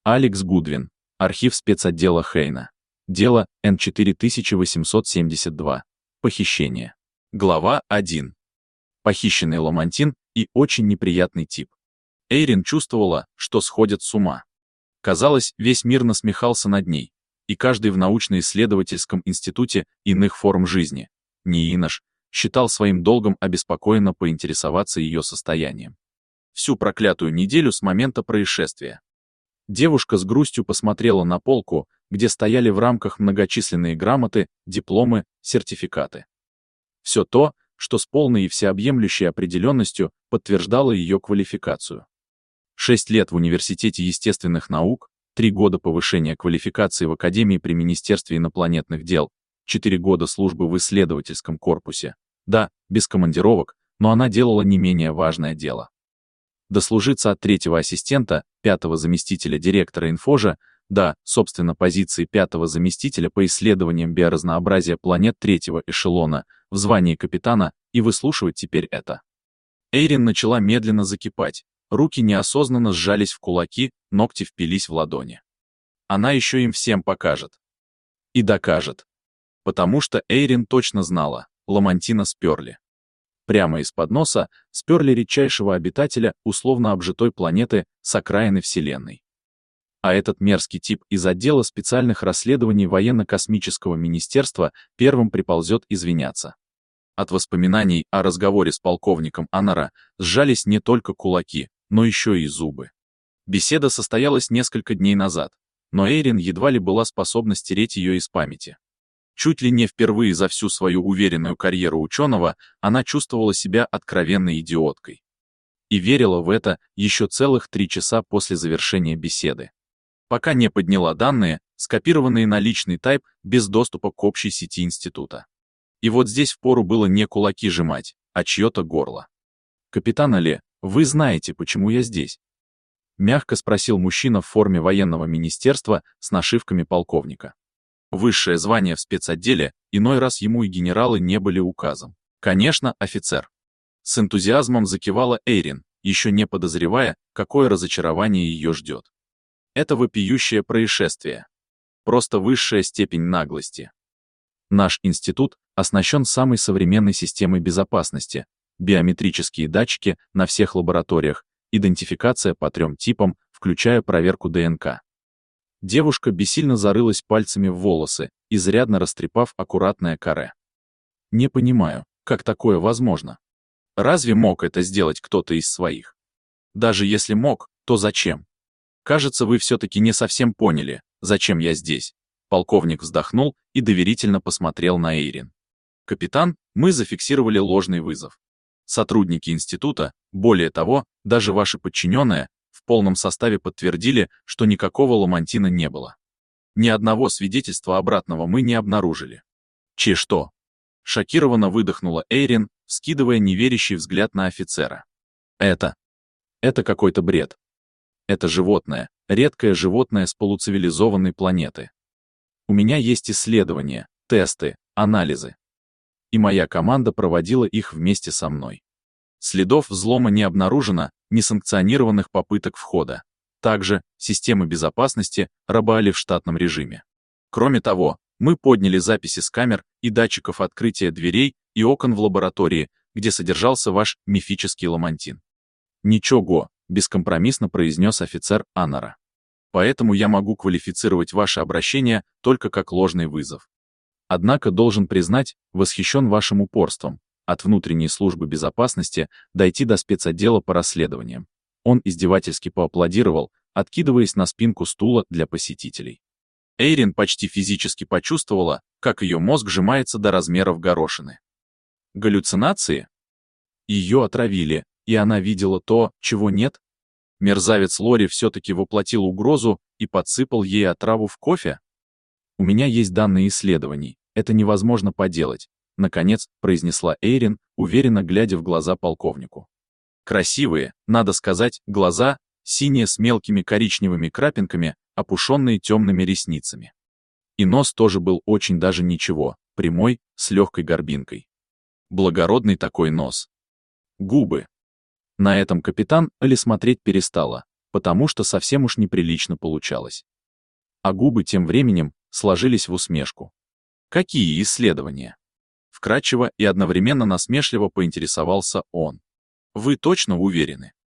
Алекс Гудвин. Архив спецотдела Хейна. Дело Н4872. Похищение. Глава 1. Похищенный ламантин и очень неприятный тип. Эйрин чувствовала, что сходит с ума. Казалось, весь мир насмехался над ней, и каждый в научно-исследовательском институте иных форм жизни, не инош, считал своим долгом обеспокоенно поинтересоваться ее состоянием. Всю проклятую неделю с момента происшествия. Девушка с грустью посмотрела на полку, где стояли в рамках многочисленные грамоты, дипломы, сертификаты. Все то, что с полной и всеобъемлющей определенностью подтверждало ее квалификацию. 6 лет в Университете естественных наук, 3 года повышения квалификации в Академии при Министерстве инопланетных дел, 4 года службы в исследовательском корпусе. Да, без командировок, но она делала не менее важное дело. Дослужиться от 3-го ассистента, 5-го заместителя директора инфожа, да, собственно, позиции 5-го заместителя по исследованиям биоразнообразия планет 3-го эшелона, в звании капитана, и выслушивать теперь это. Эйрин начала медленно закипать, руки неосознанно сжались в кулаки, ногти впились в ладони. Она еще им всем покажет. И докажет. Потому что Эйрин точно знала, ламантина сперли. Прямо из-под носа сперли редчайшего обитателя условно обжитой планеты с окраины Вселенной. А этот мерзкий тип из отдела специальных расследований военно-космического министерства первым приползет извиняться. От воспоминаний о разговоре с полковником Аннара сжались не только кулаки, но еще и зубы. Беседа состоялась несколько дней назад, но Эйрин едва ли была способна стереть ее из памяти. Чуть ли не впервые за всю свою уверенную карьеру ученого она чувствовала себя откровенной идиоткой. И верила в это еще целых 3 часа после завершения беседы. Пока не подняла данные, скопированные на личный тайп без доступа к общей сети института. И вот здесь впору было не кулаки сжимать, а чье-то горло. «Капитан Алле, вы знаете, почему я здесь?» Мягко спросил мужчина в форме военного министерства с нашивками полковника. Высшее звание в спецотделе, иной раз ему и генералы не были указом. Конечно, офицер. С энтузиазмом закивала Эйрин, еще не подозревая, какое разочарование ее ждет. Это вопиющее происшествие. Просто высшая степень наглости. Наш институт оснащен самой современной системой безопасности, биометрические датчики на всех лабораториях, идентификация по 3 типам, включая проверку ДНК. Девушка бессильно зарылась пальцами в волосы, изрядно растрепав аккуратное каре. Не понимаю, как такое возможно. Разве мог это сделать кто-то из своих? Даже если мог, то зачем? Кажется, вы все-таки не совсем поняли, зачем я здесь. Полковник вздохнул и доверительно посмотрел на Эйрин. Капитан, мы зафиксировали ложный вызов. Сотрудники института, более того, даже ваши подчиненные, в полном составе подтвердили, что никакого ламантина не было. Ни одного свидетельства обратного мы не обнаружили. Что? Шокированно выдохнула Эйрин, вскидывая неверящий взгляд на офицера. Это какой-то бред. Это животное, редкое животное с полуцивилизованной планеты. У меня есть исследования, тесты, анализы. И моя команда проводила их вместе со мной. Следов взлома не обнаружено, несанкционированных попыток входа. Также системы безопасности работали в штатном режиме. Кроме того, мы подняли записи с камер и датчиков открытия дверей и окон в лаборатории, где содержался ваш мифический ламантин. Ничего, бескомпромиссно произнес офицер Аннара. Поэтому я могу квалифицировать ваше обращение только как ложный вызов. Однако должен признать, восхищен вашим упорством, от внутренней службы безопасности дойти до спецотдела по расследованиям. Он издевательски поаплодировал, откидываясь на спинку стула для посетителей. Эйрин почти физически почувствовала, как ее мозг сжимается до размеров горошины. Галлюцинации? Ее отравили, и она видела то, чего нет? Мерзавец Лори все-таки воплотил угрозу и подсыпал ей отраву в кофе? У меня есть данные исследований, это невозможно поделать. Наконец, произнесла Эйрин, уверенно глядя в глаза полковнику. Красивые, надо сказать, глаза, синие с мелкими коричневыми крапинками, опушенные темными ресницами. И нос тоже был очень даже ничего, прямой, с легкой горбинкой. Благородный такой нос. Губы. На этом капитан Али смотреть перестала. потому что совсем уж неприлично получалось. А губы тем временем сложились в усмешку. Какие исследования? Вкратчиво и одновременно насмешливо поинтересовался он. Вы точно уверены?